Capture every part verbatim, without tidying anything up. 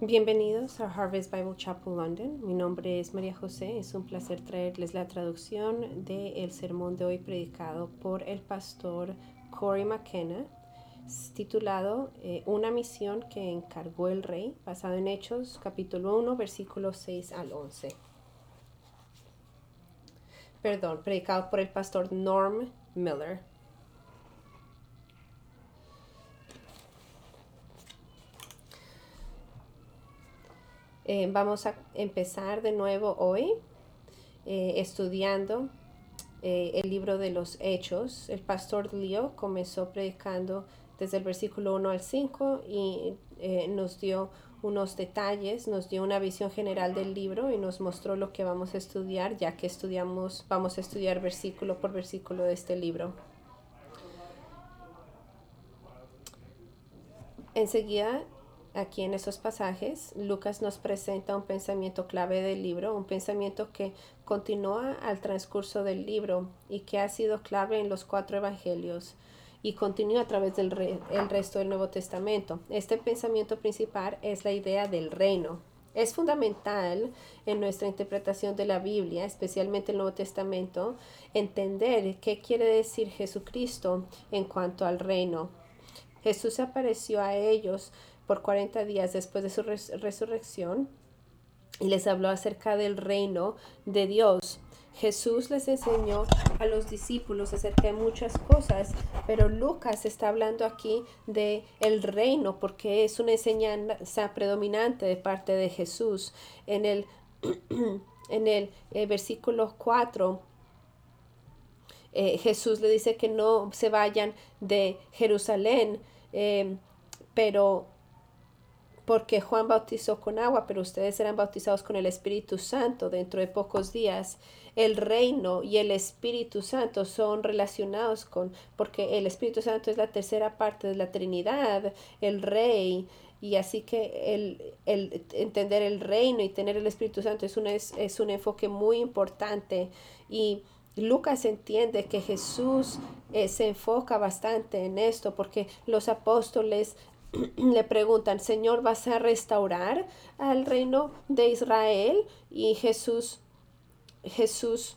Bienvenidos a Harvest Bible Chapel London. Mi nombre es María José. Es un placer traerles la traducción del sermón de hoy predicado por el pastor Corey McKenna, titulado eh, Una misión que encargó el rey, basado en Hechos capítulo uno, versículos seis al once. Perdón, predicado por el pastor Norm Miller. Eh, vamos a empezar de nuevo hoy eh, estudiando eh, el libro de los Hechos. El pastor Leo comenzó predicando desde el versículo uno al cinco y eh, nos dio unos detalles, nos dio una visión general del libro y nos mostró lo que vamos a estudiar, ya que estudiamos, vamos a estudiar versículo por versículo de este libro. Enseguida, aquí en esos pasajes, Lucas nos presenta un pensamiento clave del libro, un pensamiento que continúa al transcurso del libro y que ha sido clave en los cuatro evangelios y continúa a través del re el resto del Nuevo Testamento. Este pensamiento principal es la idea del reino. Es fundamental en nuestra interpretación de la Biblia, especialmente el Nuevo Testamento, entender qué quiere decir Jesucristo en cuanto al reino. Jesús apareció a ellos por cuarenta días después de su res resurrección y les habló acerca del reino de Dios. Jesús les enseñó a los discípulos acerca de muchas cosas, pero Lucas está hablando aquí de el reino porque es una enseñanza predominante de parte de Jesús. En el, en el eh, versículo cuatro, eh, Jesús le dice que no se vayan de Jerusalén, eh, pero porque Juan bautizó con agua, pero ustedes serán bautizados con el Espíritu Santo dentro de pocos días. El reino y el Espíritu Santo son relacionados con, porque el Espíritu Santo es la tercera parte de la Trinidad, el Rey, y así que el, el entender el reino y tener el Espíritu Santo es un, es, es un enfoque muy importante. Y Lucas entiende que Jesús eh, se enfoca bastante en esto porque los apóstoles le preguntan, Señor, ¿vas a restaurar al reino de Israel? Y Jesús, Jesús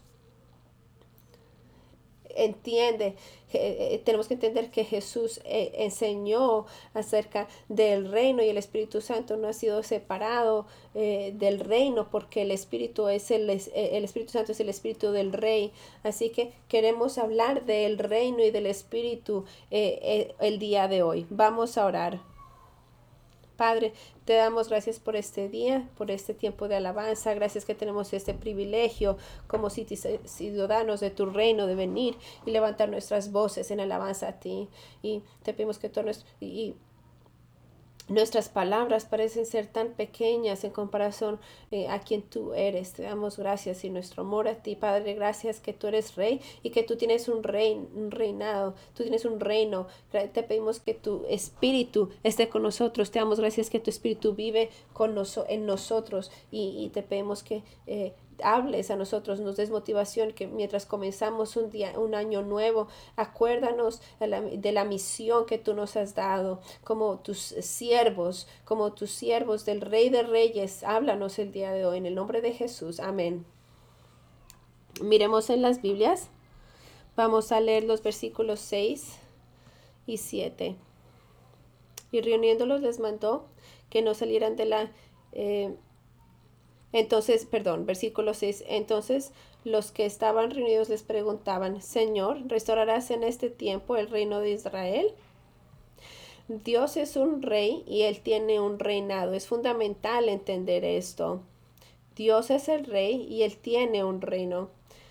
entiende, eh, tenemos que entender que Jesús eh, enseñó acerca del reino y el Espíritu Santo no ha sido separado eh, del reino porque el Espíritu es el, eh, el Espíritu Santo es el Espíritu del Rey. Así que queremos hablar del reino y del Espíritu eh, eh, el día de hoy. Vamos a orar. Padre, te damos gracias por este día, por este tiempo de alabanza. Gracias que tenemos este privilegio como ciudadanos de tu reino de venir y levantar nuestras voces en alabanza a ti. Y te pedimos que todo nuestro, y, nuestras palabras parecen ser tan pequeñas en comparación eh, a quien tú eres. Te damos gracias y nuestro amor a ti, Padre. Gracias que tú eres rey y que tú tienes un, rein, un reinado, tú tienes un reino. Te pedimos que tu espíritu esté con nosotros. Te damos gracias que tu espíritu vive con noso en nosotros y, y te pedimos que eh, hables a nosotros, nos des motivación, que mientras comenzamos un día, un año nuevo, acuérdanos de la, de la misión que tú nos has dado, como tus siervos, como tus siervos del Rey de Reyes. Háblanos el día de hoy, en el nombre de Jesús. Amén. Miremos en las Biblias. Vamos a leer los versículos seis y siete. Y reuniéndolos les mandó que no salieran de la... Eh, Entonces, perdón, versículo seis. Entonces los que estaban reunidos les preguntaban, Señor, ¿restaurarás en este tiempo el reino de Israel? Dios es un rey y Él tiene un reinado. Es fundamental entender esto. Dios es el rey y Él tiene un reino.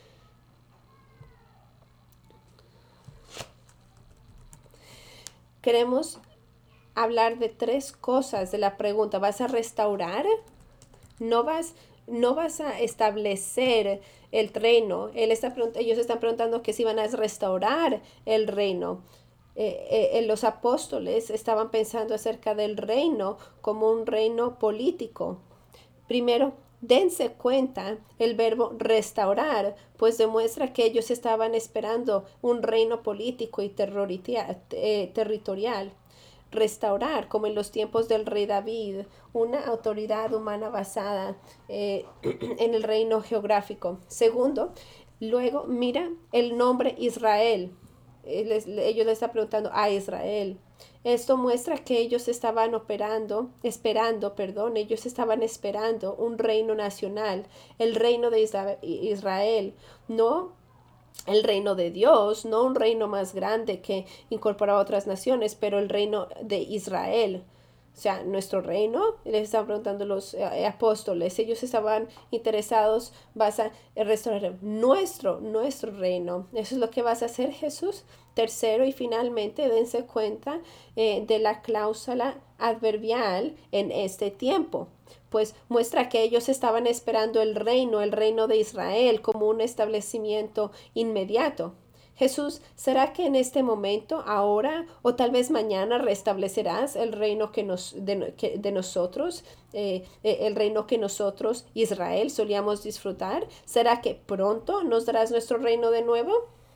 Queremos hablar de tres cosas de la pregunta. ¿Vas a restaurar? No vas, no vas a establecer el reino. Él está, ellos están preguntando que si van a restaurar el reino. Eh, eh, los apóstoles estaban pensando acerca del reino como un reino político. Primero, dense cuenta, el verbo restaurar, pues demuestra que ellos estaban esperando un reino político y eh, territorial. restaurar, como en los tiempos del rey David, una autoridad humana basada eh, en el reino geográfico. Segundo, luego mira el nombre Israel. Les, ellos le están preguntando a Israel. Esto muestra que ellos estaban operando, esperando, perdón, ellos estaban esperando un reino nacional, el reino de Israel, no el reino de Dios, no un reino más grande que incorpora a otras naciones, pero el reino de Israel. O sea, nuestro reino, les estaban preguntando los eh, apóstoles, ellos estaban interesados, vas a restaurar nuestro, nuestro reino. Eso es lo que vas a hacer, Jesús. Tercero y finalmente, dense cuenta eh, de la cláusula adverbial en este tiempo, pues muestra que ellos estaban esperando el reino, el reino de Israel, como un establecimiento inmediato. Jesús, ¿será que en este momento, ahora o tal vez mañana restablecerás el reino que nos, de, que, de nosotros, eh, el reino que nosotros, Israel, solíamos disfrutar? ¿Será que pronto nos darás nuestro reino de nuevo?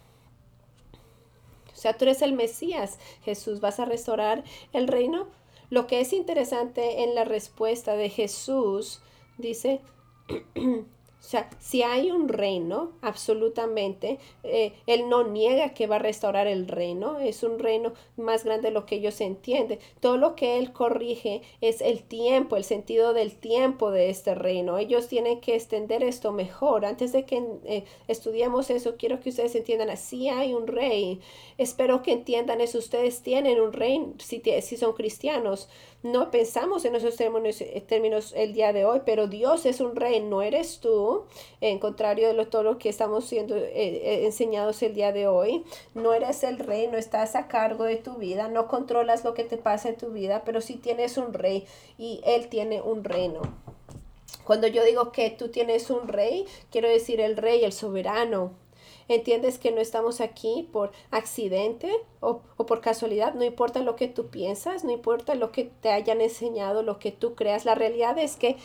O sea, tú eres el Mesías, Jesús, ¿vas a restaurar el reino? Lo que es interesante en la respuesta de Jesús, dice, o sea, si hay un reino, absolutamente, eh, Él no niega que va a restaurar el reino, es un reino más grande de lo que ellos entienden. Todo lo que Él corrige es el tiempo, el sentido del tiempo de este reino. Ellos tienen que extender esto mejor. Antes de que eh, estudiemos eso, quiero que ustedes entiendan, así hay un rey. Espero que entiendan eso. Ustedes tienen un rey si, si son cristianos. No pensamos en esos términos, términos el día de hoy, pero Dios es un rey, no eres tú, en contrario de lo, todo lo que estamos siendo eh, eh, enseñados el día de hoy. No eres el rey, no estás a cargo de tu vida, no controlas lo que te pasa en tu vida, pero sí tienes un rey y Él tiene un reino. Cuando yo digo que tú tienes un rey, quiero decir el rey, el soberano. ¿Entiendes que no estamos aquí por accidente o, o por casualidad? No importa lo que tú piensas, no importa lo que te hayan enseñado, lo que tú creas. La realidad es que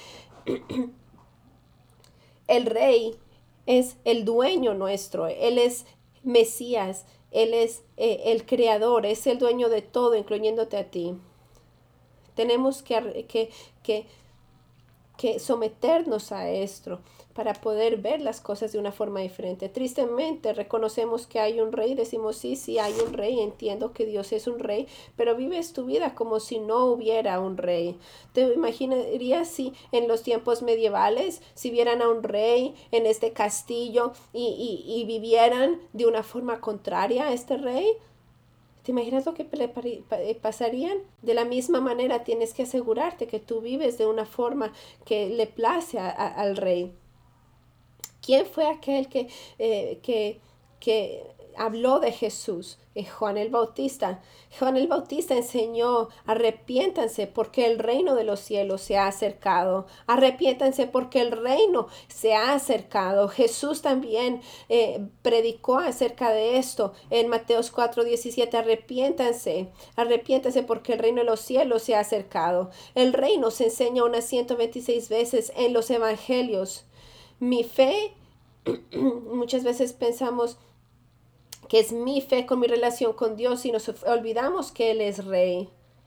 el rey es el dueño nuestro. Él es Mesías. Él es eh, el creador. Es el dueño de todo, incluyéndote a ti. Tenemos que, que, que, que someternos a esto para poder ver las cosas de una forma diferente. Tristemente reconocemos que hay un rey, decimos sí, sí hay un rey, entiendo que Dios es un rey, pero vives tu vida como si no hubiera un rey. ¿Te imaginarías si en los tiempos medievales, si vieran a un rey en este castillo y, y, y vivieran de una forma contraria a este rey? ¿Te imaginas lo que le pasarían? De la misma manera tienes que asegurarte que tú vives de una forma que le place a, a, al rey. ¿Quién fue aquel que, eh, que, que habló de Jesús? Eh, Juan el Bautista. Juan el Bautista enseñó, arrepiéntanse porque el reino de los cielos se ha acercado. Arrepiéntanse porque el reino se ha acercado. Jesús también eh, predicó acerca de esto en Mateos cuatro diecisiete. Arrepiéntanse, arrepiéntanse porque el reino de los cielos se ha acercado. El reino se enseña unas ciento veintiséis veces en los evangelios. Mi fe, muchas veces pensamos que es mi fe con mi relación con Dios y nos olvidamos que Él es rey.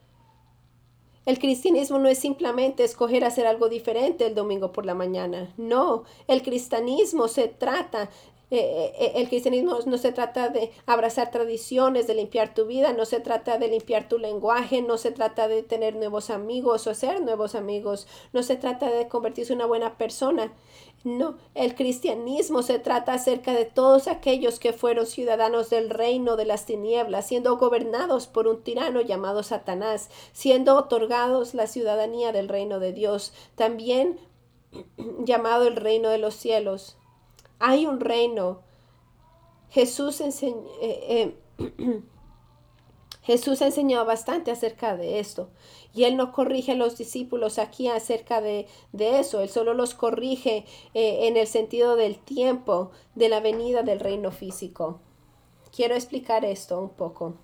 El cristianismo no es simplemente escoger hacer algo diferente el domingo por la mañana. No, el cristianismo se trata Eh, eh, el cristianismo no se trata de abrazar tradiciones, de limpiar tu vida, no se trata de limpiar tu lenguaje, no se trata de tener nuevos amigos o hacer nuevos amigos, no se trata de convertirse en una buena persona. No, el cristianismo se trata acerca de todos aquellos que fueron ciudadanos del reino de las tinieblas, siendo gobernados por un tirano llamado Satanás, siendo otorgados la ciudadanía del reino de Dios, también llamado el reino de los cielos. Hay un reino. Jesús enseñó, eh, eh, Jesús enseñó bastante acerca de esto. Y Él no corrige a los discípulos aquí acerca de, de eso. Él solo los corrige eh, en el sentido del tiempo de la venida del reino físico. Quiero explicar esto un poco.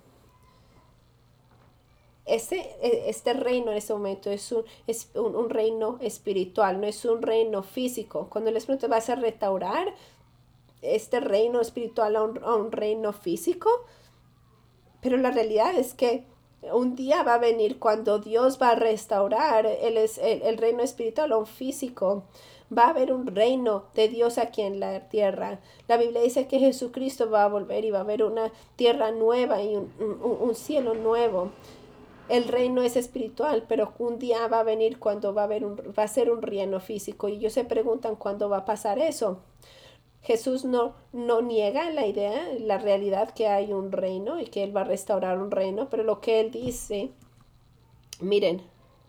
Este, este reino en este momento es, un, es un, un reino espiritual, no es un reino físico. Cuando les pregunto, ¿vas a restaurar este reino espiritual a un, a un reino físico? Pero la realidad es que Un día va a venir cuando Dios va a restaurar el, el, el reino espiritual o físico. Va a haber un reino de Dios aquí en la tierra. La Biblia dice que Jesucristo va a volver y va a haber una tierra nueva y un, un, un cielo nuevo. El reino es espiritual, pero un día va a venir cuando va a, haber un, va a ser un reino físico. Y ellos se preguntan cuándo va a pasar eso. Jesús no, no niega la idea, la realidad que hay un reino y que Él va a restaurar un reino, pero lo que Él dice, miren,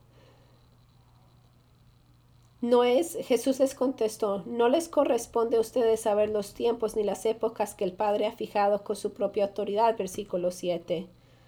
no es, Jesús les contestó, no les corresponde a ustedes saber los tiempos ni las épocas que el Padre ha fijado con su propia autoridad, versículo siete.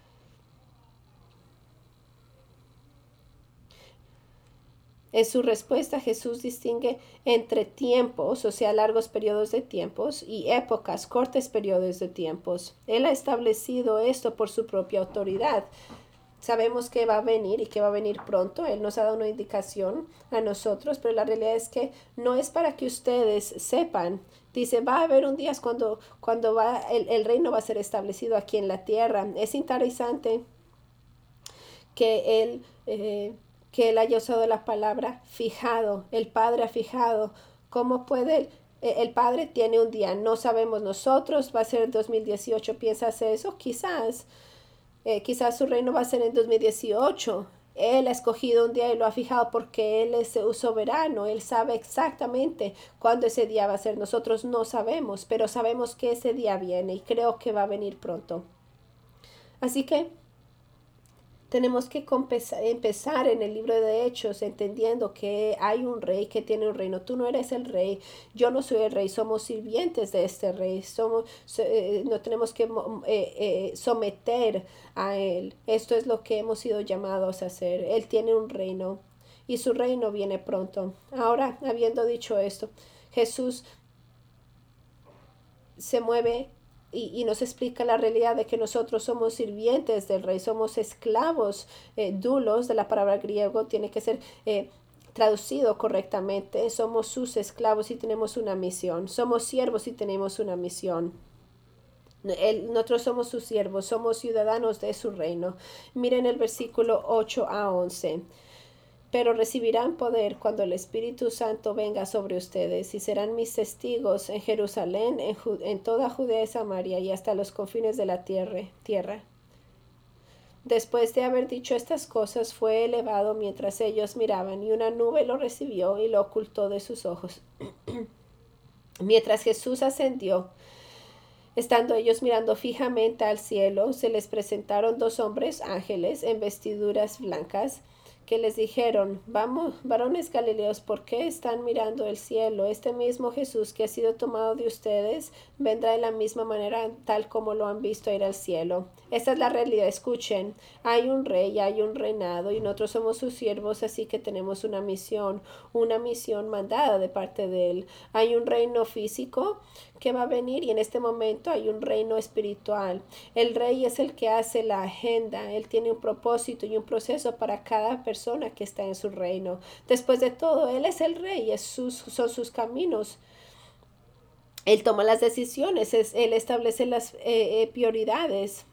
En su respuesta, Jesús distingue entre tiempos, o sea, largos periodos de tiempos, y épocas, cortos periodos de tiempos. Él ha establecido esto por su propia autoridad. Sabemos que va a venir y que va a venir pronto. Él nos ha dado una indicación a nosotros, pero la realidad es que no es para que ustedes sepan. Dice, va a haber un día cuando, cuando va, el, el reino va a ser establecido aquí en la tierra. Es interesante que él... Eh, que él haya usado la palabra fijado, el Padre ha fijado. ¿Cómo puede? El, el Padre tiene un día, no sabemos nosotros, va a ser el dos mil dieciocho, ¿piensas eso? Quizás, eh, quizás su reino va a ser en dos mil dieciocho. Él ha escogido un día y lo ha fijado porque Él es soberano, Él sabe exactamente cuándo ese día va a ser. Nosotros no sabemos, pero sabemos que ese día viene y creo que va a venir pronto. Así que tenemos que empezar en el libro de Hechos entendiendo que hay un rey que tiene un reino. Tú no eres el rey, yo no soy el rey, somos sirvientes de este rey. Somos, eh, no tenemos que eh, eh, someter a él. Esto es lo que hemos sido llamados a hacer. Él tiene un reino y su reino viene pronto. Ahora, habiendo dicho esto, Jesús se mueve y, y nos explica la realidad de que nosotros somos sirvientes del rey, somos esclavos, eh, dulos, de la palabra griego, tiene que ser eh, traducido correctamente. Somos sus esclavos y tenemos una misión. Somos siervos y tenemos una misión. Él, nosotros somos sus siervos, somos ciudadanos de su reino. Miren el versículo ocho a once. Pero recibirán poder cuando el Espíritu Santo venga sobre ustedes y serán mis testigos en Jerusalén, en, Ju- en toda Judea y Samaria y hasta los confines de la tierra, tierra. Después de haber dicho estas cosas, fue elevado mientras ellos miraban, y una nube lo recibió y lo ocultó de sus ojos. Mientras Jesús ascendió, estando ellos mirando fijamente al cielo, se les presentaron dos hombres ángeles en vestiduras blancas, que les dijeron, vamos, varones Galileos, ¿por qué están mirando el cielo? Este mismo Jesús que ha sido tomado de ustedes vendrá de la misma manera tal como lo han visto ir al cielo. Esta es la realidad, escuchen, hay un rey, hay un reinado y nosotros somos sus siervos, así que tenemos una misión, una misión mandada de parte de él. Hay un reino físico que va a venir y en este momento hay un reino espiritual. El rey es el que hace la agenda, él tiene un propósito y un proceso para cada persona que está en su reino. Después de todo, él es el rey, es sus, son sus caminos. Él toma las decisiones, es, él establece las eh, eh, prioridades.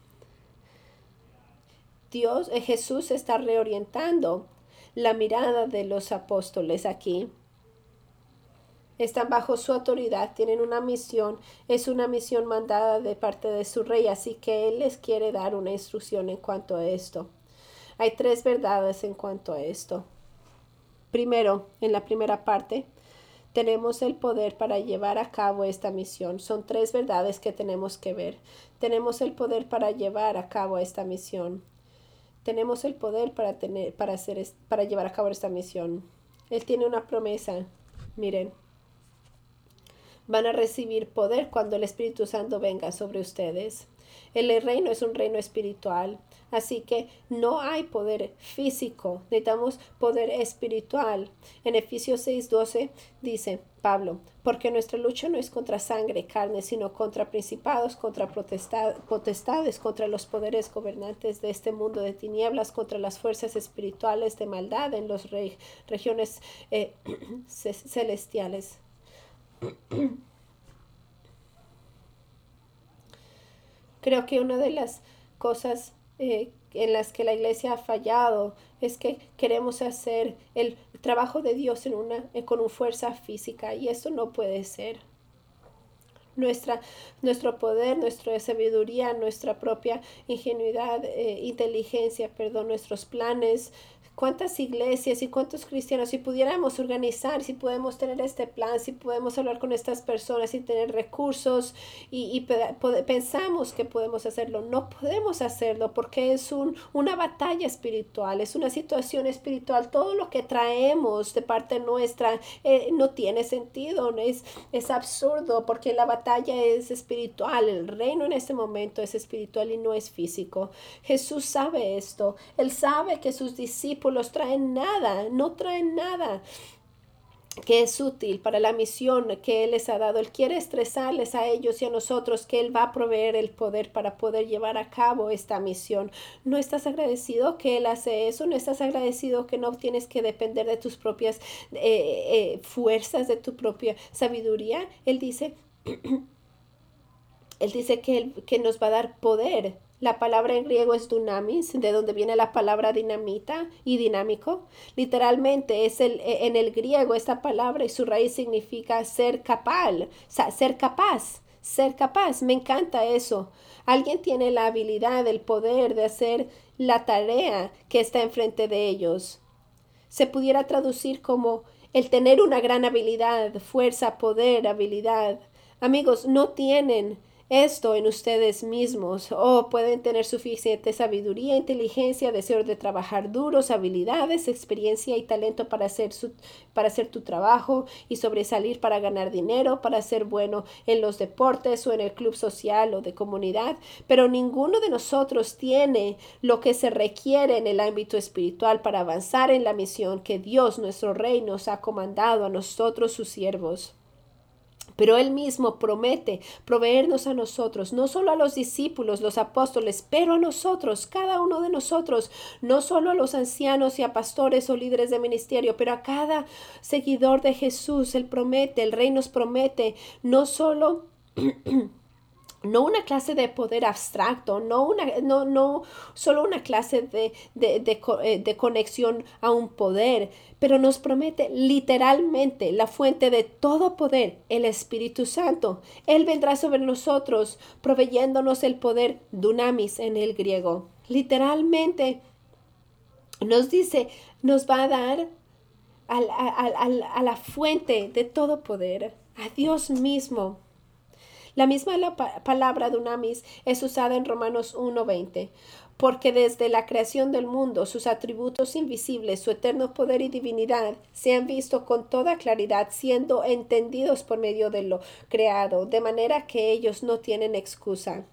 Dios, eh, Jesús está reorientando la mirada de los apóstoles aquí. Están bajo su autoridad, tienen una misión, es una misión mandada de parte de su rey, así que él les quiere dar una instrucción en cuanto a esto. Hay tres verdades en cuanto a esto. Primero, en la primera parte, tenemos el poder para llevar a cabo esta misión. Son tres verdades que tenemos que ver. Tenemos el poder para llevar a cabo esta misión. Tenemos el poder para tener, para hacer, para llevar a cabo esta misión. Él tiene una promesa. Miren. Van a recibir poder cuando el Espíritu Santo venga sobre ustedes. El reino es un reino espiritual, así que no hay poder físico, necesitamos poder espiritual. En Efesios seis doce dice Pablo, porque nuestra lucha no es contra sangre y carne, sino contra principados, contra potestades, contra los poderes gobernantes de este mundo de tinieblas, contra las fuerzas espirituales de maldad en las re regiones eh, celestiales. Creo que una de las cosas eh, en las que la iglesia ha fallado es que queremos hacer el trabajo de Dios en una, eh, con una fuerza física y eso no puede ser. Nuestra, nuestro poder, nuestra sabiduría, nuestra propia ingenuidad, eh, inteligencia, perdón, nuestros planes. ¿Cuántas iglesias y cuántos cristianos, si pudiéramos organizar, si podemos tener este plan, si podemos hablar con estas personas y tener recursos y, y pensamos que podemos hacerlo? No podemos hacerlo porque es un, una batalla espiritual, es una situación espiritual. Todo lo que traemos de parte nuestra eh, no tiene sentido, es, es absurdo porque la batalla es espiritual. El reino en este momento es espiritual y no es físico. Jesús sabe esto. Él sabe que sus discípulos traen nada, no traen nada que es útil para la misión que Él les ha dado. Él quiere estresarles a ellos y a nosotros que Él va a proveer el poder para poder llevar a cabo esta misión. ¿No estás agradecido que Él hace eso? ¿No estás agradecido que no tienes que depender de tus propias eh, eh, fuerzas, de tu propia sabiduría? Él dice, Él dice que, él, que nos va a dar poder. La palabra en griego es dunamis, de donde viene la palabra dinamita y dinámico. Literalmente es el, en el griego esta palabra y su raíz significa ser capaz, ser capaz, ser capaz. Me encanta eso. Alguien tiene la habilidad, el poder de hacer la tarea que está enfrente de ellos. Se pudiera traducir como el tener una gran habilidad, fuerza, poder, habilidad. Amigos, no tienen esto en ustedes mismos o oh, pueden tener suficiente sabiduría, inteligencia, deseo de trabajar duros, habilidades, experiencia y talento para hacer, su, para hacer tu trabajo y sobresalir para ganar dinero, para ser bueno en los deportes o en el club social o de comunidad, pero ninguno de nosotros tiene lo que se requiere en el ámbito espiritual para avanzar en la misión que Dios, nuestro Rey, nos ha comandado a nosotros, sus siervos. Pero Él mismo promete proveernos a nosotros, no solo a los discípulos, los apóstoles, pero a nosotros, cada uno de nosotros, no solo a los ancianos y a pastores o líderes de ministerio, pero a cada seguidor de Jesús. Él promete, el Rey nos promete, no solo... no una clase de poder abstracto, no, una, no, no solo una clase de, de, de, de conexión a un poder, pero nos promete literalmente la fuente de todo poder, el Espíritu Santo. Él vendrá sobre nosotros proveyéndonos el poder dunamis en el griego. Literalmente nos dice, nos va a dar a, a, a, a la fuente de todo poder, a Dios mismo. La misma la pa palabra dunamis es usada en Romanos uno veinte, porque desde la creación del mundo sus atributos invisibles, su eterno poder y divinidad se han visto con toda claridad, siendo entendidos por medio de lo creado, de manera que ellos no tienen excusa.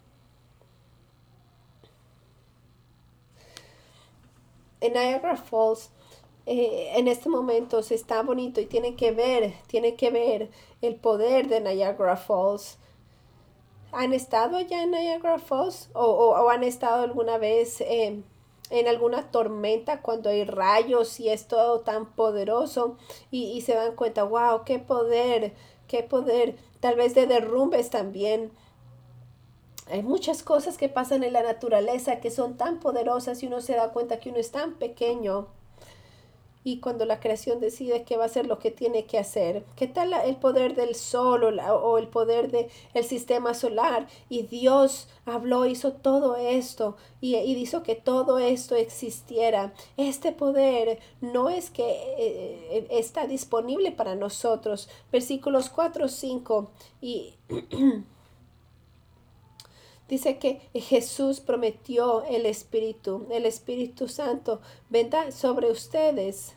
En Niagara Falls, eh, en este momento se está bonito y tienen que ver, tienen que ver el poder de Niagara Falls. ¿Han estado allá en Niagara Falls? ¿O, o, o han estado alguna vez eh, en alguna tormenta cuando hay rayos y es todo tan poderoso y, y se dan cuenta, wow, qué poder, qué poder, tal vez de derrumbes también? Hay muchas cosas que pasan en la naturaleza que son tan poderosas y uno se da cuenta que uno es tan pequeño. Y cuando la creación decide que va a hacer lo que tiene que hacer, ¿qué tal el poder del sol o, la, o el poder del sistema solar? Y Dios habló, hizo todo esto y, y hizo que todo esto existiera. Este poder no es que eh, está disponible para nosotros. Versículos cuatro, cinco y... Dice que Jesús prometió el Espíritu, el Espíritu Santo, vendrá sobre ustedes.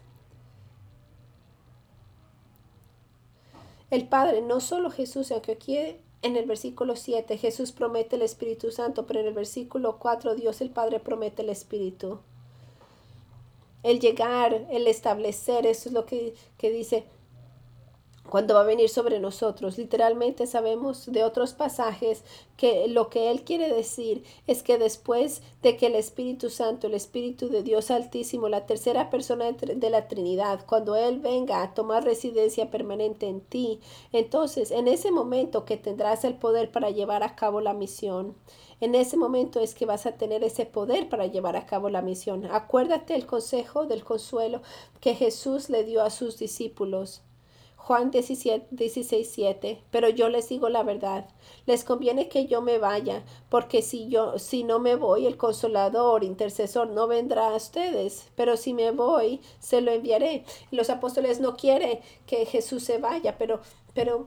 El Padre, no solo Jesús, aunque aquí en el versículo siete Jesús promete el Espíritu Santo, pero en el versículo cuatro Dios el Padre promete el Espíritu. El llegar, el establecer, eso es lo que, que dice cuando va a venir sobre nosotros. Literalmente sabemos de otros pasajes que lo que Él quiere decir es que después de que el Espíritu Santo, el Espíritu de Dios Altísimo, la tercera persona de la Trinidad, cuando Él venga a tomar residencia permanente en ti, entonces en ese momento que tendrás el poder para llevar a cabo la misión. En ese momento es que vas a tener ese poder para llevar a cabo la misión. Acuérdate el consejo del consuelo que Jesús le dio a sus discípulos. Juan dieciséis siete. Pero yo les digo la verdad, les conviene que yo me vaya, porque si yo si no me voy, el consolador, intercesor, no vendrá a ustedes, pero si me voy, se lo enviaré. Los apóstoles no quieren que Jesús se vaya, pero pero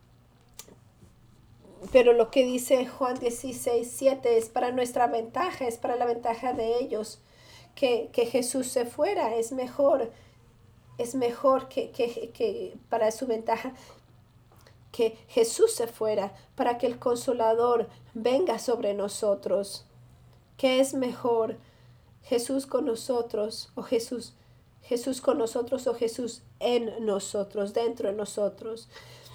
pero lo que dice Juan dieciséis siete es para nuestra ventaja, es para la ventaja de ellos, que, que Jesús se fuera, es mejor. Es mejor que, que, que para su ventaja que Jesús se fuera, para que el consolador venga sobre nosotros. ¿Qué es mejor? Jesús con nosotros o Jesús, Jesús con nosotros o Jesús en nosotros, dentro de nosotros.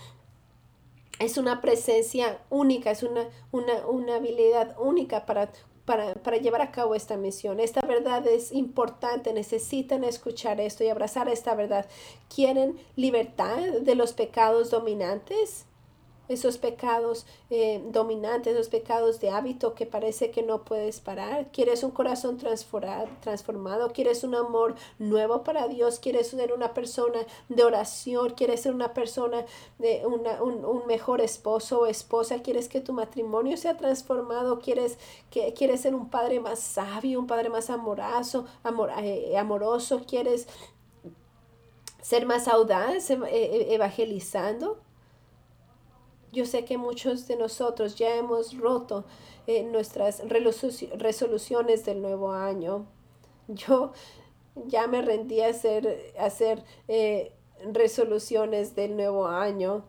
Es una presencia única, es una, una, una habilidad única para Para, para llevar a cabo esta misión. Esta verdad es importante, necesitan escuchar esto y abrazar esta verdad. ¿Quieren libertad de los pecados dominantes? Esos pecados eh, dominantes, esos pecados de hábito que parece que no puedes parar. ¿Quieres un corazón transformado? ¿Quieres un amor nuevo para Dios? ¿Quieres ser una persona de oración? ¿Quieres ser una persona de una, un, un mejor esposo o esposa? ¿Quieres que tu matrimonio sea transformado? ¿Quieres, que, quieres ser un padre más sabio, un padre más amoroso? Amor, eh, amoroso? ¿Quieres ser más audaz eh, evangelizando? Yo sé que muchos de nosotros ya hemos roto eh, nuestras resoluciones del nuevo año. Yo ya me rendí a hacer, a hacer eh, resoluciones del nuevo año.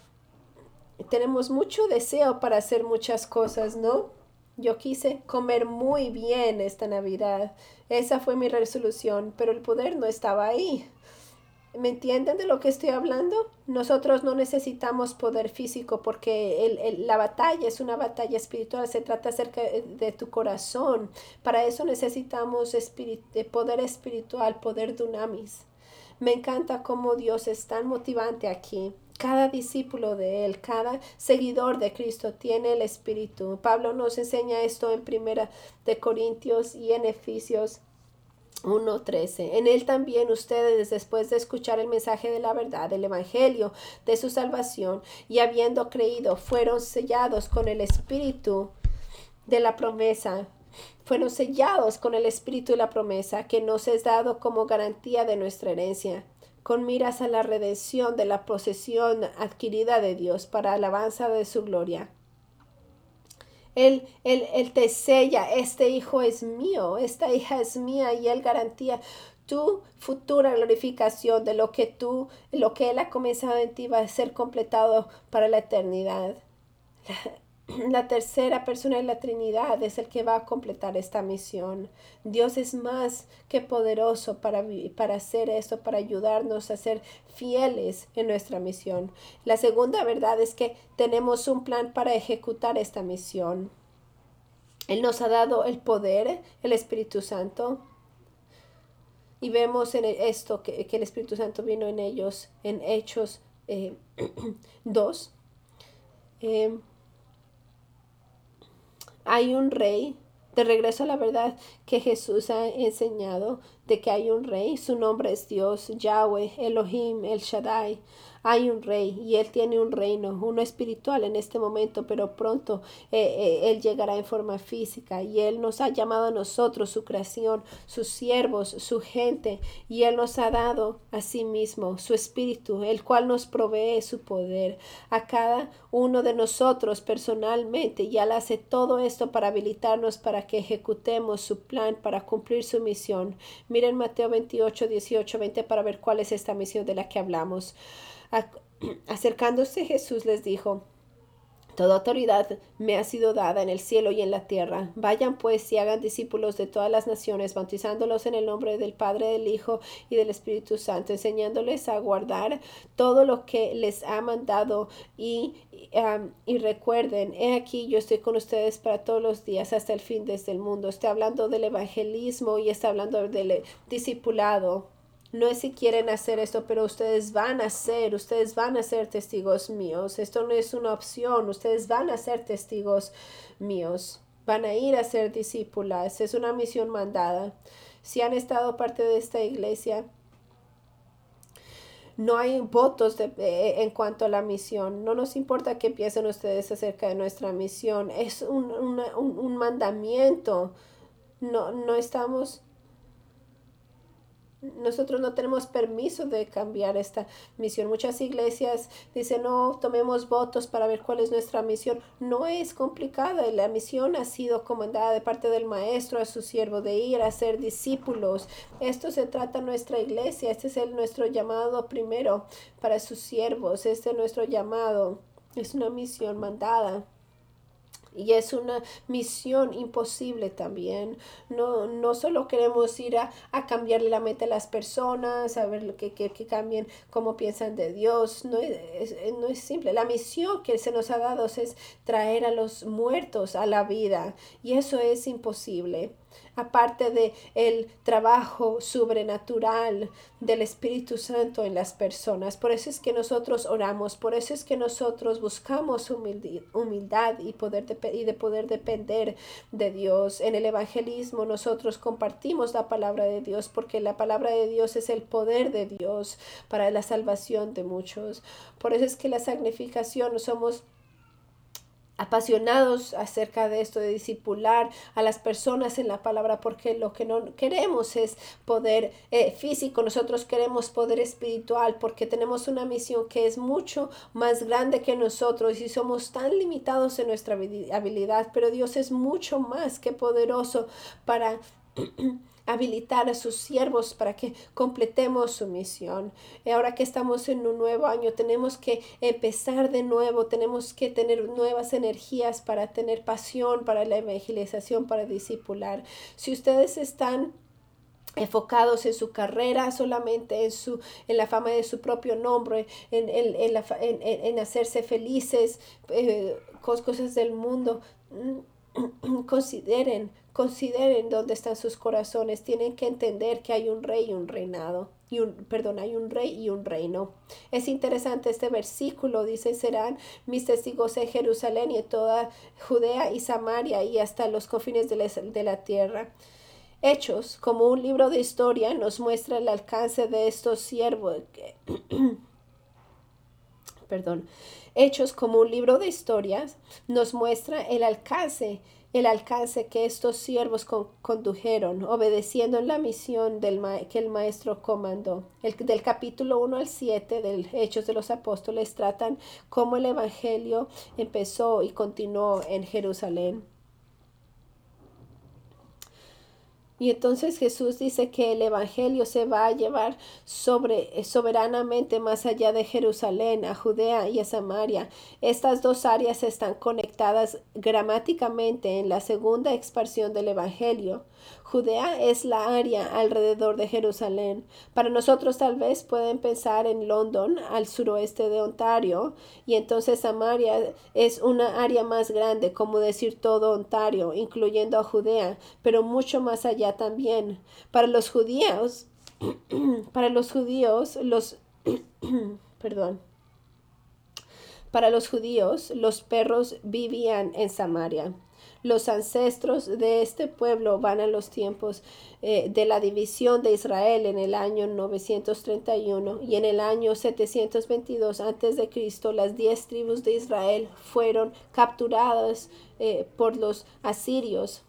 Tenemos mucho deseo para hacer muchas cosas, ¿no? Yo quise comer muy bien esta Navidad. Esa fue mi resolución, pero el poder no estaba ahí. ¿Me entienden de lo que estoy hablando? Nosotros no necesitamos poder físico porque el, el, la batalla es una batalla espiritual, se trata acerca de tu corazón. Para eso necesitamos espirit poder espiritual, poder dunamis. Me encanta cómo Dios es tan motivante aquí. Cada discípulo de Él, cada seguidor de Cristo tiene el Espíritu. Pablo nos enseña esto en Primera de Corintios y en Efesios uno trece. En él también ustedes, después de escuchar el mensaje de la verdad, el evangelio de su salvación, y habiendo creído, fueron sellados con el espíritu de la promesa. Fueron sellados con el espíritu de la promesa que nos es dado como garantía de nuestra herencia, con miras a la redención de la posesión adquirida de Dios para alabanza de su gloria. Él, él, él te sella, este hijo es mío, esta hija es mía, y Él garantía tu futura glorificación de lo que tú, lo que Él ha comenzado en ti va a ser completado para la eternidad. La, la tercera persona de la Trinidad es el que va a completar esta misión. Dios es más que poderoso para, para hacer esto, para ayudarnos a ser fieles en nuestra misión. La segunda verdad es que tenemos un plan para ejecutar esta misión. Él nos ha dado el poder, el Espíritu Santo. Y vemos en esto que, que el Espíritu Santo vino en ellos en Hechos eh, dos. Eh, hay un rey, de regreso a la verdad que Jesús ha enseñado, de que hay un rey, su nombre es Dios, Yahweh, Elohim, El Shaddai. Hay un rey y Él tiene un reino, uno espiritual en este momento, pero pronto eh, eh, Él llegará en forma física, y Él nos ha llamado a nosotros, su creación, sus siervos, su gente, y Él nos ha dado a sí mismo su espíritu, el cual nos provee su poder a cada uno de nosotros personalmente, y Él hace todo esto para habilitarnos para que ejecutemos su plan para cumplir su misión. Miren Mateo veintiocho, dieciocho, veinte para ver cuál es esta misión de la que hablamos. Acercándose Jesús les dijo: toda autoridad me ha sido dada en el cielo y en la tierra. Vayan pues y hagan discípulos de todas las naciones, bautizándolos en el nombre del Padre, del Hijo y del Espíritu Santo, enseñándoles a guardar todo lo que les ha mandado. Y, um, y recuerden, he aquí yo estoy con ustedes para todos los días hasta el fin de este mundo. Estoy hablando del evangelismo y está hablando del discipulado. No es si quieren hacer esto, pero ustedes van a ser, ustedes van a ser testigos míos. Esto no es una opción, ustedes van a ser testigos míos. van a ir a ser discípulas. Es una misión mandada. Si han estado parte de esta iglesia, no hay votos de, eh, en cuanto a la misión. No nos importa qué piensen ustedes acerca de nuestra misión. Es un, una, un, un mandamiento. No, no estamos Nosotros no tenemos permiso de cambiar esta misión. Muchas iglesias dicen, no, tomemos votos para ver cuál es nuestra misión. No es complicada. La misión ha sido comandada de parte del maestro a su siervo de ir a ser discípulos. Esto se trata de nuestra iglesia. Este es el, nuestro llamado primero para sus siervos. Este es nuestro llamado. Es una misión mandada. Y es una misión imposible también. No, no solo queremos ir a, a cambiarle la mente a las personas, a ver que, que, que cambien cómo piensan de Dios. No es, es, no es simple. La misión que se nos ha dado es traer a los muertos a la vida. Y eso es imposible. Aparte de el trabajo sobrenatural del Espíritu Santo en las personas. Por eso es que nosotros oramos, por eso es que nosotros buscamos humildad, humildad y, poder de, y de poder depender de Dios. En el evangelismo nosotros compartimos la palabra de Dios porque la palabra de Dios es el poder de Dios para la salvación de muchos. Por eso es que la santificación somos apasionados acerca de esto, de discipular a las personas en la palabra, porque lo que no queremos es poder eh, físico, nosotros queremos poder espiritual, porque tenemos una misión que es mucho más grande que nosotros y somos tan limitados en nuestra habilidad, pero Dios es mucho más que poderoso para habilitar a sus siervos para que completemos su misión. Y ahora que estamos en un nuevo año, tenemos que empezar de nuevo, tenemos que tener nuevas energías para tener pasión para la evangelización, para discipular. Si ustedes están enfocados en su carrera, solamente en su en la fama de su propio nombre, en, en, en, la, en, en hacerse felices eh, con cosas del mundo, consideren Consideren dónde están sus corazones. Tienen que entender que hay un rey y un reinado. Y un, perdón, hay un rey y un reino. Es interesante este versículo. Dice, serán mis testigos en Jerusalén y en toda Judea y Samaria y hasta los confines de la, de la tierra. Hechos, como un libro de historia, nos muestra el alcance de estos siervos. Perdón. Hechos, como un libro de historias, nos muestra el alcance el alcance que estos siervos con, condujeron, obedeciendo la misión del ma que el maestro comandó. El, del capítulo uno al siete del Hechos de los Apóstoles tratan cómo el evangelio empezó y continuó en Jerusalén. Y entonces Jesús dice que el evangelio se va a llevar sobre, soberanamente más allá de Jerusalén, a Judea y a Samaria. Estas dos áreas están conectadas gramáticamente en la segunda expansión del evangelio. Judea es la área alrededor de Jerusalén. Para nosotros tal vez pueden pensar en London, al suroeste de Ontario, y entonces Samaria es una área más grande, como decir todo Ontario, incluyendo a Judea, pero mucho más allá también. Para los judíos, para los judíos, los, perdón, para los judíos, los perros vivían en Samaria. Los ancestros de este pueblo van a los tiempos eh, de la división de Israel en el año novecientos treinta y uno y en el año setecientos veintidós antes de Cristo las diez tribus de Israel fueron capturadas eh, por los asirios.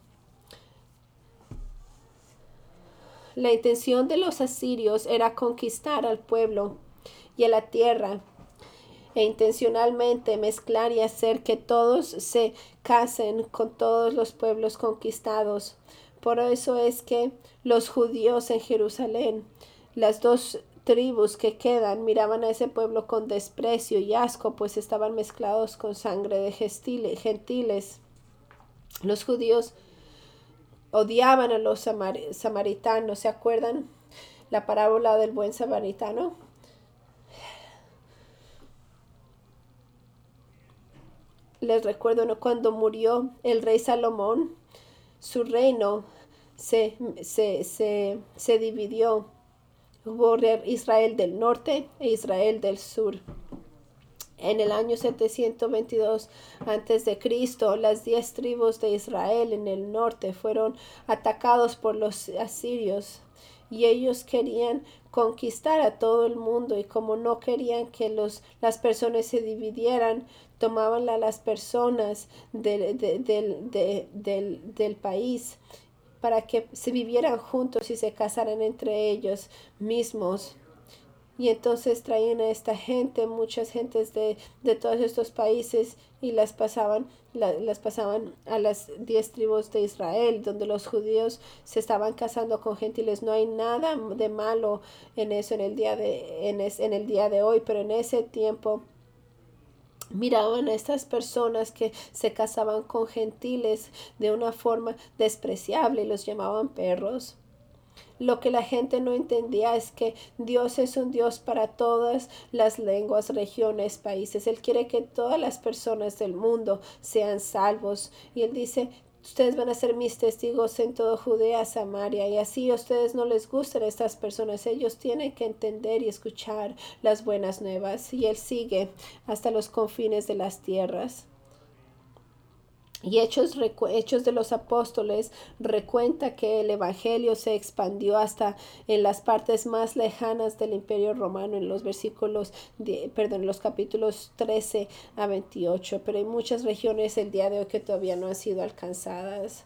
La intención de los asirios era conquistar al pueblo y a la tierra e intencionalmente mezclar y hacer que todos se casen con todos los pueblos conquistados. Por eso es que los judíos en Jerusalén, las dos tribus que quedan, miraban a ese pueblo con desprecio y asco, pues estaban mezclados con sangre de gentiles. Los judíos odiaban a los samar samaritanos. ¿Se acuerdan la parábola del buen samaritano? Les recuerdo, ¿no? Cuando murió el rey Salomón, su reino se, se, se, se dividió. Hubo Israel del norte e Israel del sur. En el año setecientos veintidós antes de Cristo, las diez tribus de Israel en el norte fueron atacados por los asirios y ellos querían conquistar a todo el mundo y como no querían que los, las personas se dividieran, tomaban a las personas de, de, de, de, del, del país para que se vivieran juntos y se casaran entre ellos mismos. Y entonces traían a esta gente, muchas gentes de, de todos estos países y las pasaban, la, las pasaban a las diez tribus de Israel, donde los judíos se estaban casando con gentiles. No hay nada de malo en eso en el día de, en, es, en el día de hoy, pero en ese tiempo miraban a estas personas que se casaban con gentiles de una forma despreciable y los llamaban perros. Lo que la gente no entendía es que Dios es un Dios para todas las lenguas, regiones, países. Él quiere que todas las personas del mundo sean salvos. Y Él dice, ustedes van a ser mis testigos en toda Judea, Samaria. Y así a ustedes no les gustan estas personas. Ellos tienen que entender y escuchar las buenas nuevas. Y Él sigue hasta los confines de las tierras. Y Hechos, Hechos de los Apóstoles recuenta que el Evangelio se expandió hasta en las partes más lejanas del Imperio Romano, en los versículos, de, perdón, los capítulos trece a veintiocho, pero hay muchas regiones el día de hoy que todavía no han sido alcanzadas.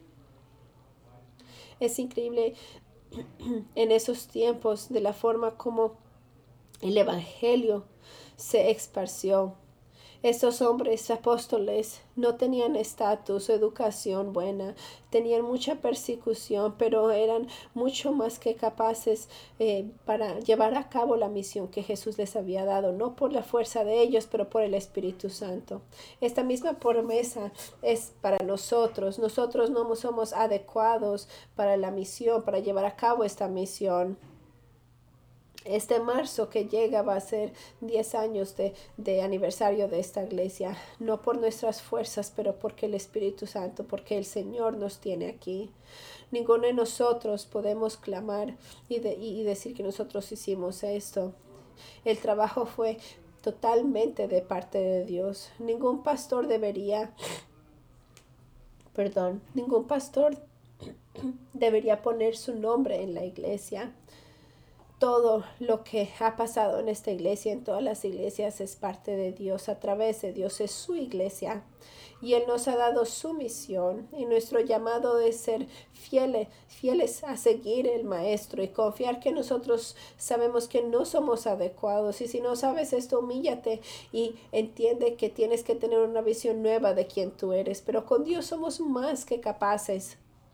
Es increíble en esos tiempos de la forma como el Evangelio se esparció. Estos hombres apóstoles no tenían estatus o educación buena, tenían mucha persecución, pero eran mucho más que capaces eh, para llevar a cabo la misión que Jesús les había dado, no por la fuerza de ellos, pero por el Espíritu Santo. Esta misma promesa es para nosotros. Nosotros no somos adecuados para la misión, para llevar a cabo esta misión. Este marzo que llega va a ser diez años de, de aniversario de esta iglesia, no por nuestras fuerzas, pero porque el Espíritu Santo, porque el Señor nos tiene aquí. Ninguno de nosotros podemos clamar y, de, y decir que nosotros hicimos esto. El trabajo fue totalmente de parte de Dios. Ningún pastor debería, perdón, ningún pastor debería poner su nombre en la iglesia. Todo lo que ha pasado en esta iglesia, en todas las iglesias, es parte de Dios, a través de Dios, es su iglesia. Y Él nos ha dado su misión y nuestro llamado es ser fieles, fieles a seguir el Maestro y confiar que nosotros sabemos que no somos adecuados. Y si no sabes esto, humíllate y entiende que tienes que tener una visión nueva de quién tú eres. Pero con Dios somos más que capaces.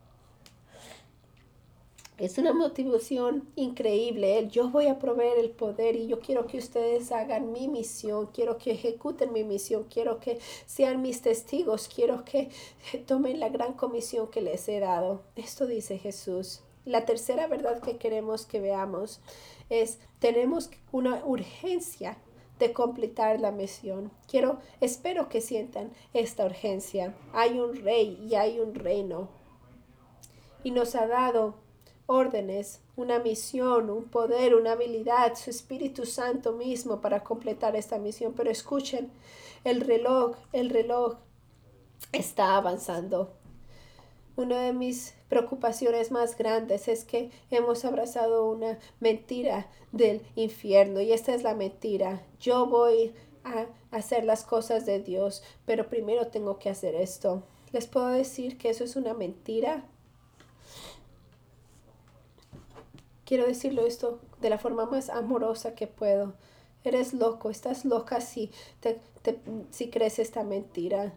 Es una motivación increíble. El yo voy a proveer el poder y yo quiero que ustedes hagan mi misión. Quiero que ejecuten mi misión. Quiero que sean mis testigos. Quiero que tomen la gran comisión que les he dado. Esto dice Jesús. La tercera verdad que queremos que veamos es tenemos una urgencia de completar la misión. Quiero, espero que sientan esta urgencia. Hay un rey y hay un reino. Y nos ha dado órdenes, una misión, un poder, una habilidad, su Espíritu Santo mismo para completar esta misión. Pero escuchen, el reloj, el reloj está avanzando. Una de mis preocupaciones más grandes es que hemos abrazado una mentira del infierno y esta es la mentira. Yo voy a hacer las cosas de Dios, pero primero tengo que hacer esto. ¿Les puedo decir que eso es una mentira? Quiero decirlo esto de la forma más amorosa que puedo. Eres loco, estás loca si, te, te, si crees esta mentira.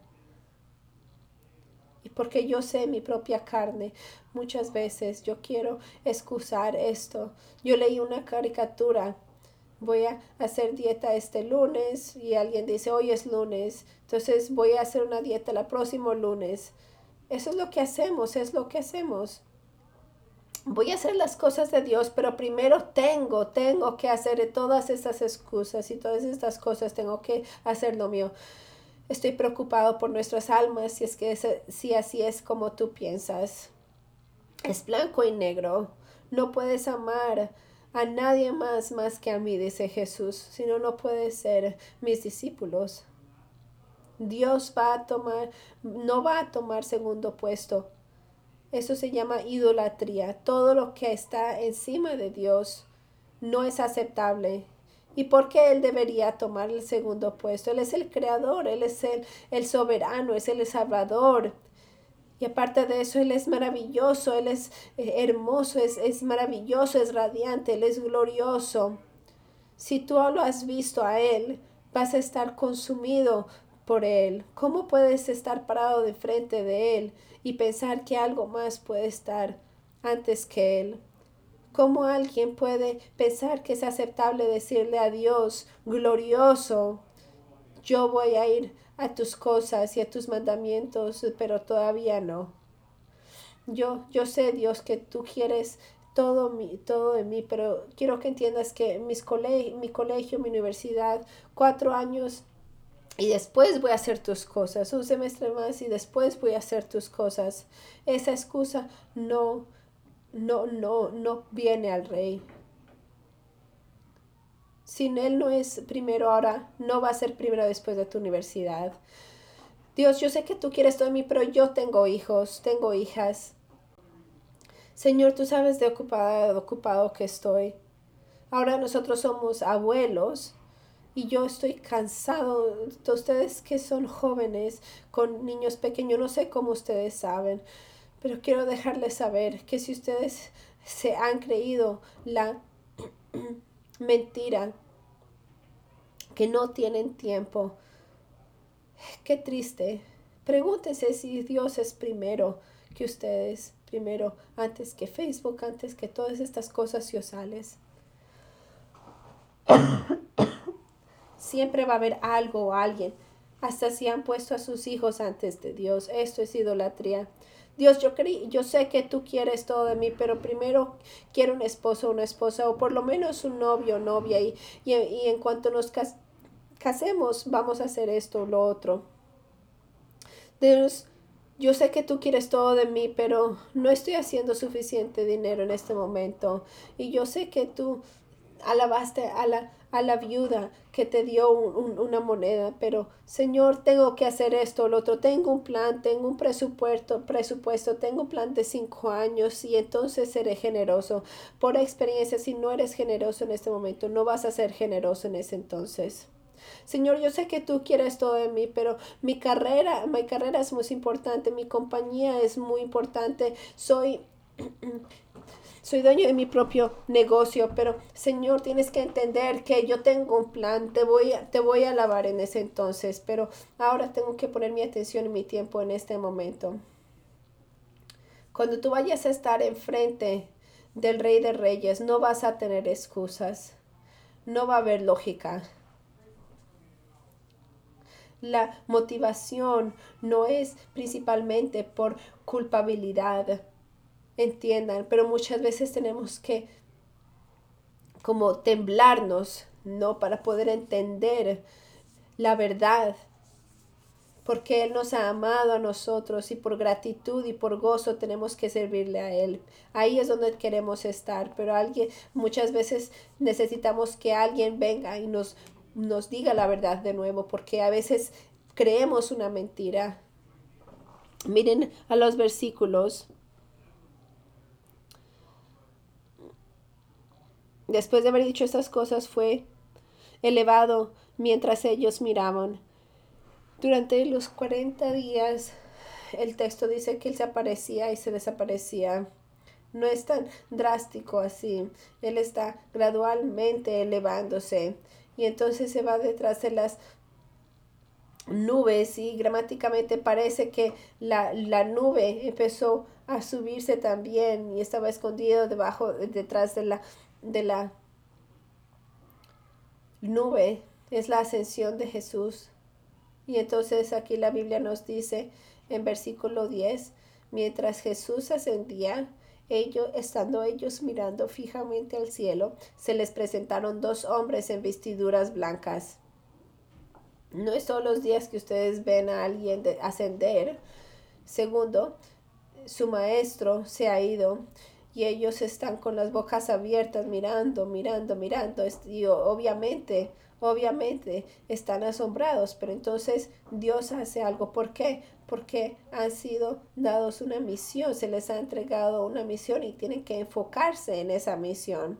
Y porque yo sé mi propia carne, muchas veces yo quiero excusar esto. Yo leí una caricatura. Voy a hacer dieta este lunes y alguien dice, hoy es lunes. Entonces voy a hacer una dieta el próximo lunes. Eso es lo que hacemos, es lo que hacemos. Voy a hacer las cosas de Dios, pero primero tengo, tengo que hacer todas estas excusas y todas estas cosas, tengo que hacer lo mío. Estoy preocupado por nuestras almas, si es que es, si así es como tú piensas. Es blanco y negro. No puedes amar a nadie más más que a mí, dice Jesús, si no, no puede ser mis discípulos. Dios va a tomar, no va a tomar segundo puesto. Eso se llama idolatría. Todo lo que está encima de Dios no es aceptable. ¿Y por qué Él debería tomar el segundo puesto? Él es el creador, Él es el, el soberano, es el salvador. Y aparte de eso, Él es maravilloso, Él es eh, hermoso, es, es maravilloso, es radiante, Él es glorioso. Si tú lo has visto a Él, vas a estar consumido por Él. ¿Cómo puedes estar parado de frente de Él y pensar que algo más puede estar antes que Él? ¿Cómo alguien puede pensar que es aceptable decirle a Dios, glorioso, yo voy a ir a tus cosas y a tus mandamientos, pero todavía no? Yo, yo sé, Dios, que tú quieres todo, mi, todo de mí, pero quiero que entiendas que mis coleg mi colegio, mi universidad, cuatro años y después voy a hacer tus cosas, un semestre más y después voy a hacer tus cosas. Esa excusa no, no, no, no viene al rey. Si él no es primero ahora, no va a ser primero después de tu universidad. Dios, yo sé que tú quieres todo de mí, pero yo tengo hijos, tengo hijas. Señor, tú sabes de ocupado, de ocupado que estoy. Ahora nosotros somos abuelos y yo estoy cansado de ustedes que son jóvenes con niños pequeños. No sé cómo ustedes saben, pero quiero dejarles saber que si ustedes se han creído la mentira, que no tienen tiempo, qué triste. Pregúntense si Dios es primero que ustedes, primero, antes que Facebook, antes que todas estas cosas sociales. Siempre va a haber algo o alguien, hasta si han puesto a sus hijos antes de Dios. Esto es idolatría. Dios, yo, creí, yo sé que tú quieres todo de mí, pero primero quiero un esposo o una esposa, o por lo menos un novio o novia, y, y, y en cuanto nos cas casemos, vamos a hacer esto o lo otro. Dios, yo sé que tú quieres todo de mí, pero no estoy haciendo suficiente dinero en este momento. Y yo sé que tú alabaste a la, a la viuda que te dio un, un, una moneda, pero Señor, tengo que hacer esto, lo otro, tengo un plan, tengo un presupuesto, presupuesto, tengo un plan de cinco años y entonces seré generoso. Por experiencia, si no eres generoso en este momento, no vas a ser generoso en ese entonces. Señor, yo sé que tú quieres todo de mí, pero mi carrera, mi carrera es muy importante, mi compañía es muy importante, soy soy dueño de mi propio negocio, pero Señor, tienes que entender que yo tengo un plan, te voy a, te voy a alabar en ese entonces, pero ahora tengo que poner mi atención y mi tiempo en este momento. Cuando tú vayas a estar enfrente del Rey de Reyes, no vas a tener excusas, no va a haber lógica. La motivación no es principalmente por culpabilidad, entiendan, pero muchas veces tenemos que como temblarnos, ¿no? Para poder entender la verdad, porque Él nos ha amado a nosotros y por gratitud y por gozo tenemos que servirle a Él. Ahí es donde queremos estar, pero alguien, muchas veces necesitamos que alguien venga y nos, nos diga la verdad de nuevo, porque a veces creemos una mentira. Miren a los versículos. Después de haber dicho estas cosas, fue elevado mientras ellos miraban. Durante los cuarenta días, el texto dice que él se aparecía y se desaparecía. No es tan drástico así. Él está gradualmente elevándose y entonces se va detrás de las nubes y gramáticamente parece que la, la nube empezó a subirse también y estaba escondido debajo, detrás de la, de la nube. Es la ascensión de Jesús. Y entonces aquí la Biblia nos dice en versículo diez, mientras Jesús ascendía, ellos, estando ellos mirando fijamente al cielo, se les presentaron dos hombres en vestiduras blancas. No es todos los días que ustedes ven a alguien de ascender. Segundo, su maestro se ha ido y ellos están con las bocas abiertas mirando, mirando, mirando y obviamente, obviamente están asombrados, pero entonces Dios hace algo. ¿Por qué? Porque han sido dados una misión, se les ha entregado una misión y tienen que enfocarse en esa misión.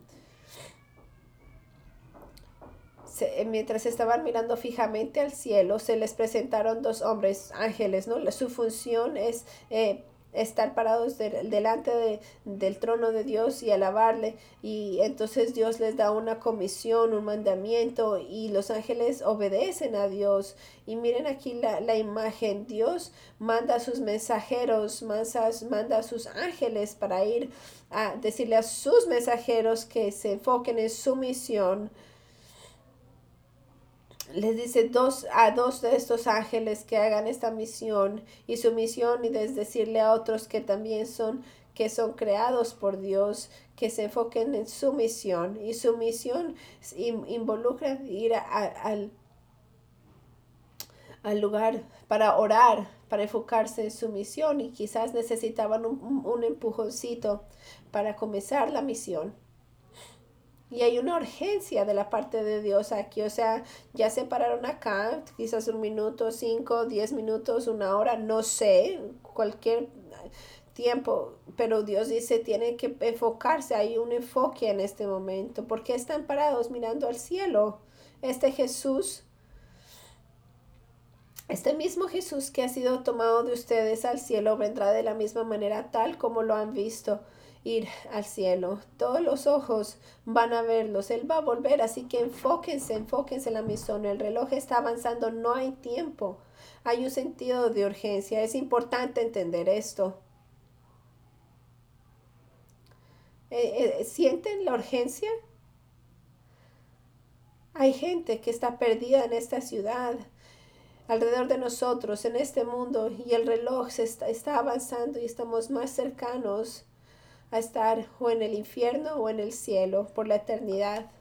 Se, mientras estaban mirando fijamente al cielo, se les presentaron dos hombres ángeles, ¿no? Su función es eh, estar parados de, delante de, del trono de Dios y alabarle, y entonces Dios les da una comisión, un mandamiento, y los ángeles obedecen a Dios. Y miren aquí la, la imagen. Dios manda a sus mensajeros, manda, manda a sus ángeles para ir a decirle a sus mensajeros que se enfoquen en su misión. Les dice dos, a dos de estos ángeles que hagan esta misión, y su misión y es decirle a otros que también son, que son creados por Dios, que se enfoquen en su misión, y su misión involucra ir a, a, al, al lugar para orar, para enfocarse en su misión, y quizás necesitaban un, un empujoncito para comenzar la misión. Y hay una urgencia de la parte de Dios aquí, o sea, ya se pararon acá, quizás un minuto, cinco, diez minutos, una hora, no sé, cualquier tiempo, pero Dios dice, tienen que enfocarse, hay un enfoque en este momento. ¿Por qué están parados mirando al cielo? Este Jesús, este mismo Jesús que ha sido tomado de ustedes al cielo, vendrá de la misma manera tal como lo han visto ir al cielo. Todos los ojos van a verlos. Él va a volver, así que enfóquense, enfóquense en la misión. El reloj está avanzando, no hay tiempo. Hay un sentido de urgencia. Es importante entender esto. Eh, eh, ¿Sienten la urgencia? Hay gente que está perdida en esta ciudad, alrededor de nosotros, en este mundo, y el reloj se está, está avanzando y estamos más cercanos a estar o en el infierno o en el cielo por la eternidad.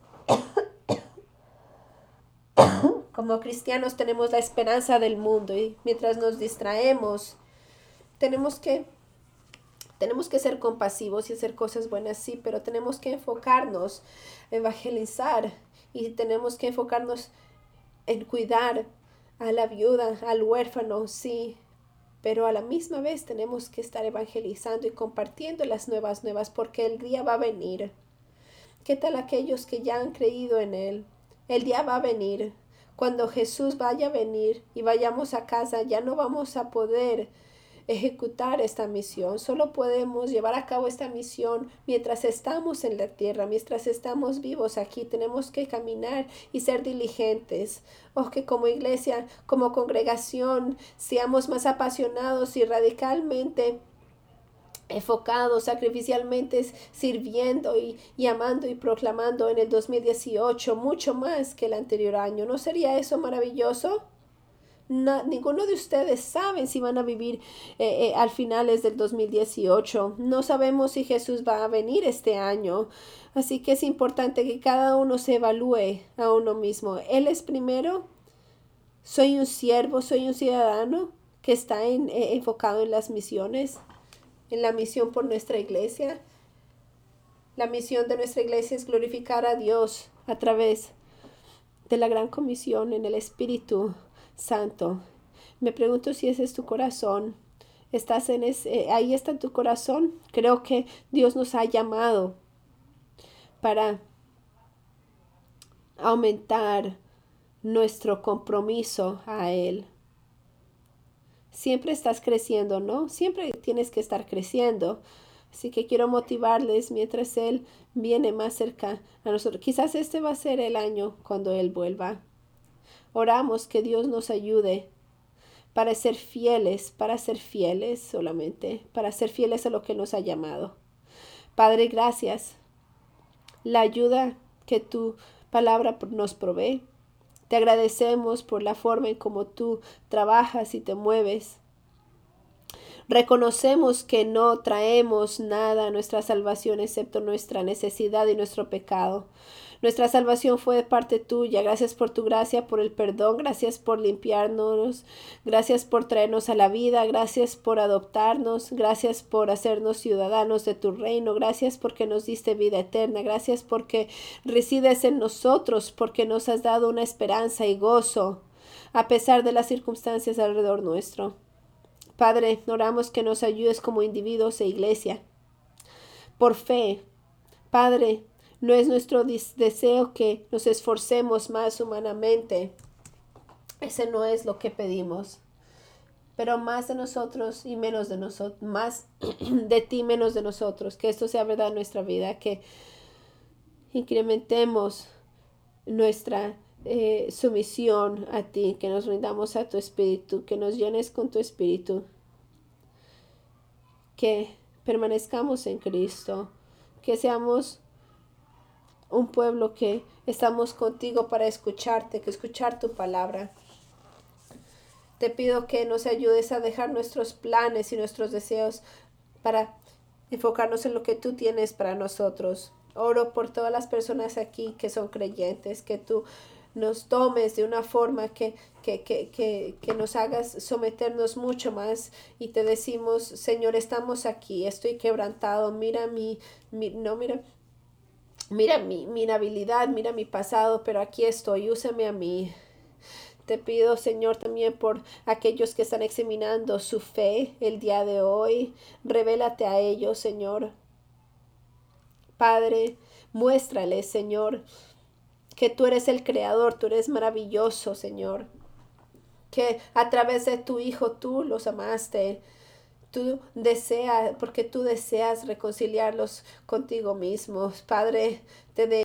Como cristianos tenemos la esperanza del mundo, y mientras nos distraemos, tenemos que tenemos que ser compasivos y hacer cosas buenas, sí, pero tenemos que enfocarnos, evangelizar, y tenemos que enfocarnos en cuidar a la viuda, al huérfano, sí, pero a la misma vez tenemos que estar evangelizando y compartiendo las nuevas nuevas, porque el día va a venir. ¿Qué tal aquellos que ya han creído en Él? El día va a venir. Cuando Jesús vaya a venir y vayamos a casa, ya no vamos a poder ejecutar esta misión. Solo podemos llevar a cabo esta misión mientras estamos en la tierra, mientras estamos vivos aquí. Tenemos que caminar y ser diligentes. O que como iglesia, como congregación, seamos más apasionados y radicalmente enfocados, sacrificialmente sirviendo y, y amando y proclamando en el dos mil dieciocho mucho más que el anterior año. ¿No sería eso maravilloso? No, ninguno de ustedes saben si van a vivir eh, eh, al finales del dos mil dieciocho. No sabemos si Jesús va a venir este año. Así que es importante que cada uno se evalúe a uno mismo. Él es primero. Soy un siervo, soy un ciudadano que está en, eh, enfocado en las misiones, en la misión por nuestra iglesia. La misión de nuestra iglesia es glorificar a Dios a través de la gran comisión en el Espíritu Santo. Me pregunto si ese es tu corazón. ¿Estás en ese, ahí está tu corazón? Creo que Dios nos ha llamado para aumentar nuestro compromiso a Él. Siempre estás creciendo, ¿no? Siempre tienes que estar creciendo. Así que quiero motivarles mientras Él viene más cerca a nosotros. Quizás este va a ser el año cuando Él vuelva. Oramos que Dios nos ayude para ser fieles, para ser fieles solamente, para ser fieles a lo que nos ha llamado. Padre, gracias. La ayuda que tu palabra nos provee. Te agradecemos por la forma en cómo tú trabajas y te mueves. Reconocemos que no traemos nada a nuestra salvación excepto nuestra necesidad y nuestro pecado. Nuestra salvación fue de parte tuya. Gracias por tu gracia, por el perdón. Gracias por limpiarnos. Gracias por traernos a la vida. Gracias por adoptarnos. Gracias por hacernos ciudadanos de tu reino. Gracias porque nos diste vida eterna. Gracias porque resides en nosotros, porque nos has dado una esperanza y gozo a pesar de las circunstancias alrededor nuestro. Padre, oramos que nos ayudes como individuos e iglesia. Por fe, Padre, no es nuestro deseo que nos esforcemos más humanamente. Ese no es lo que pedimos. Pero más de nosotros y menos de nosotros. Más de ti, menos de nosotros. Que esto sea verdad en nuestra vida. Que incrementemos nuestra eh, sumisión a ti. Que nos rindamos a tu espíritu. Que nos llenes con tu espíritu. Que permanezcamos en Cristo. Que seamos un pueblo que estamos contigo para escucharte, que escuchar tu palabra. Te pido que nos ayudes a dejar nuestros planes y nuestros deseos para enfocarnos en lo que tú tienes para nosotros. Oro por todas las personas aquí que son creyentes, que tú nos tomes de una forma que, que, que, que, que nos hagas someternos mucho más y te decimos, Señor, estamos aquí, estoy quebrantado, mira mi, mi no, mira, Mira mi, mi inhabilidad, mira mi pasado, pero aquí estoy, úsame a mí. Te pido, Señor, también por aquellos que están examinando su fe el día de hoy. Revélate a ellos, Señor. Padre, muéstrales, Señor, que tú eres el creador, tú eres maravilloso, Señor. Que a través de tu Hijo tú los amaste. Tú deseas, porque tú deseas reconciliarlos contigo mismos. Padre, te de